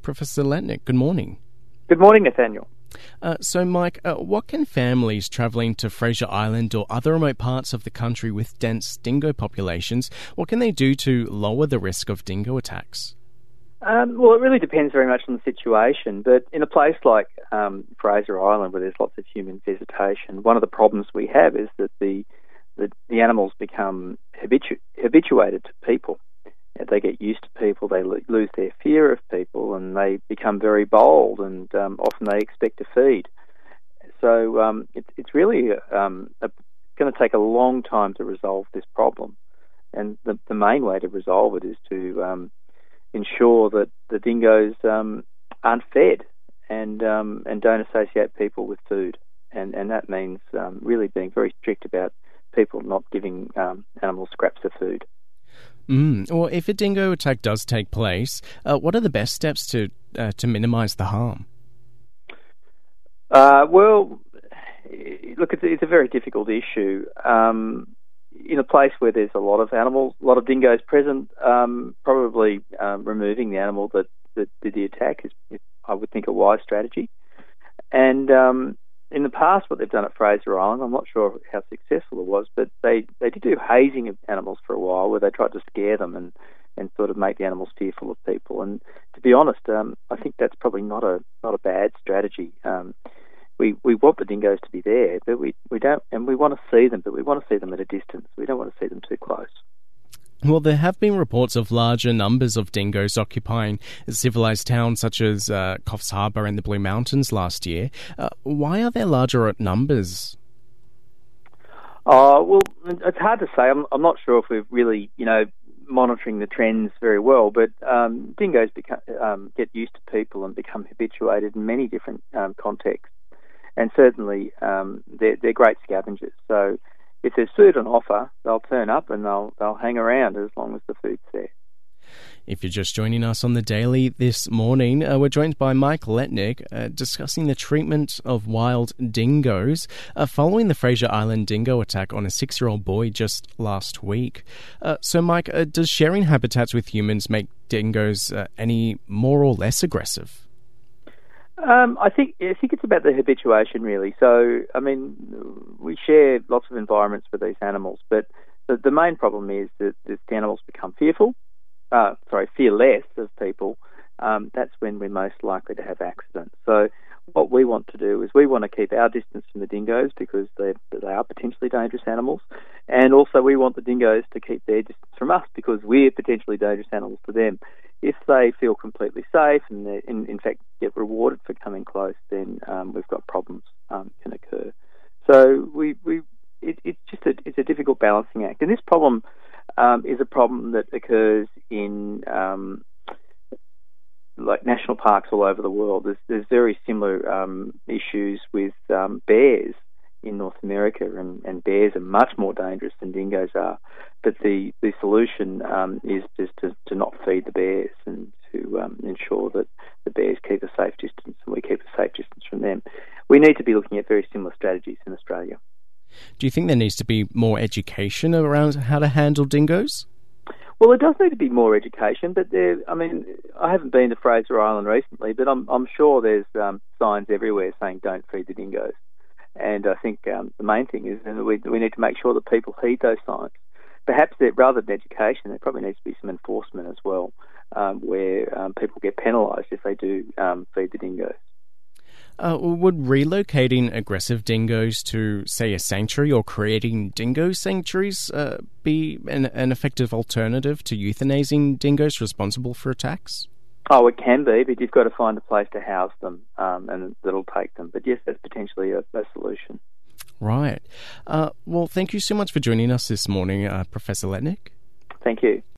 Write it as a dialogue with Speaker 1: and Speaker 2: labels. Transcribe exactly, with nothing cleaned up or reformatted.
Speaker 1: Professor Letnick. Good morning.
Speaker 2: Good morning, Nathaniel.
Speaker 1: Uh, so, Mike, uh, what can families travelling to Fraser Island or other remote parts of the country with dense dingo populations, what can they do to lower the risk of dingo attacks?
Speaker 2: Um, well, it really depends very much on the situation, but in a place like um, Fraser Island, where there's lots of human visitation, one of the problems we have is that the the, the animals become habitu- habituated to people. They get used to people, they lo- lose their fear of people, and they become very bold, and um, often they expect to feed. So um, it, it's really um, going to take a long time to resolve this problem, and the, the main way to resolve it is to um, ensure that the dingoes um, aren't fed and um, and don't associate people with food, and and that means um, really being very strict about people not giving um, animals scraps of food.
Speaker 1: Mm. Well, if a dingo attack does take place, uh, what are the best steps to uh, to minimise the harm?
Speaker 2: Uh, well, look, it's, it's a very difficult issue. Um, in a place where there's a lot of animals, a lot of dingoes present, um, probably um, removing the animal that, that did the attack is, is, I would think, a wise strategy. And um, in the past, what they've done at Fraser Island, I'm not sure how successful it was, but they, they did do hazing of animals for a while, where they tried to scare them and, and sort of make the animals fearful of people. And to be honest, um, I think that's probably not a not a bad strategy. Um, we we want the dingoes to be there, but we, we don't, and we want to see them, but we want to see them at a distance. We don't want to see them too close.
Speaker 1: Well, there have been reports of larger numbers of dingoes occupying civilised towns such as uh, Coffs Harbour and the Blue Mountains last year. Uh, why are there larger numbers?
Speaker 2: Uh, well, it's hard to say. I'm, I'm not sure if we're really, you know, monitoring the trends very well, but um, dingoes become, um, get used to people and become habituated in many different um, contexts. And certainly um, they're, they're great scavengers. So if there's food on offer, they'll turn up and they'll they'll hang around as long as the food's there.
Speaker 1: If you're just joining us on the Daily this morning, uh, we're joined by Mike Letnick uh, discussing the treatment of wild dingoes uh, following the Fraser Island dingo attack on a six-year-old boy just last week. Uh, so, Mike, uh, does sharing habitats with humans make dingoes uh, any more or less aggressive?
Speaker 2: Um, I think I think it's about the habituation, really. So, I mean, we share lots of environments with these animals, but the, the main problem is that if the animals become fearful, uh, sorry, fearless of people, um, that's when we're most likely to have accidents. So, what we want to do is we want to keep our distance from the dingoes because they they are potentially dangerous animals, and also we want the dingoes to keep their distance from us because we're potentially dangerous animals to them. If they feel completely safe and they, in, in fact, get rewarded for coming close, then um, we've got problems um, can occur. So we we it, it's just a it's a difficult balancing act, and this problem um, is a problem that occurs in um, like national parks all over the world. There's there's very similar um, issues with um, bears in North America, and, and bears are much more dangerous than dingoes are. But the, the solution um, is just to, to not feed the bears and to um, ensure that the bears keep a safe distance and we keep a safe distance from them. We need to be looking at very similar strategies in Australia.
Speaker 1: Do you think there needs to be more education around how to handle dingoes?
Speaker 2: Well, there does need to be more education, but there, I mean, I haven't been to Fraser Island recently, but I'm, I'm sure there's um, signs everywhere saying don't feed the dingoes. And I think um, the main thing is that we, we need to make sure that people heed those signs. Perhaps that rather than education, there probably needs to be some enforcement as well, um, where um, people get penalised if they do um, feed the dingoes.
Speaker 1: Uh, would relocating aggressive dingoes to, say, a sanctuary or creating dingo sanctuaries uh, be an, an effective alternative to euthanizing dingoes responsible for attacks?
Speaker 2: Oh, it can be, but you've got to find a place to house them um, and that'll take them. But yes, that's potentially a, a solution.
Speaker 1: Right. Uh, well, thank you so much for joining us this morning, uh, Professor Letnick.
Speaker 2: Thank you.